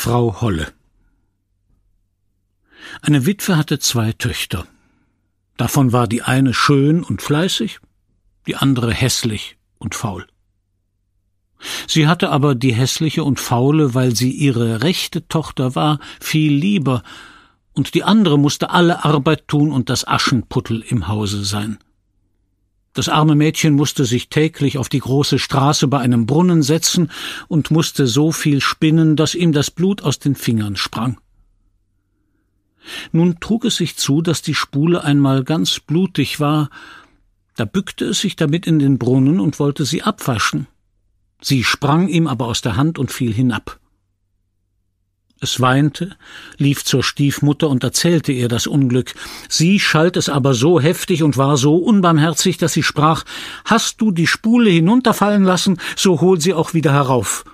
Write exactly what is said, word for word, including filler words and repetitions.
Frau Holle. Eine Witwe hatte zwei Töchter. Davon war die eine schön und fleißig, die andere hässlich und faul. Sie hatte aber die hässliche und faule, weil sie ihre rechte Tochter war, viel lieber, und die andere musste alle Arbeit tun und das Aschenputtel im Hause sein. Das arme Mädchen musste sich täglich auf die große Straße bei einem Brunnen setzen und musste so viel spinnen, dass ihm das Blut aus den Fingern sprang. Nun trug es sich zu, dass die Spule einmal ganz blutig war. Da bückte es sich damit in den Brunnen und wollte sie abwaschen. Sie sprang ihm aber aus der Hand und fiel hinab. Es weinte, lief zur Stiefmutter und erzählte ihr das Unglück. Sie schalt es aber so heftig und war so unbarmherzig, dass sie sprach: »Hast du die Spule hinunterfallen lassen, so hol sie auch wieder herauf.«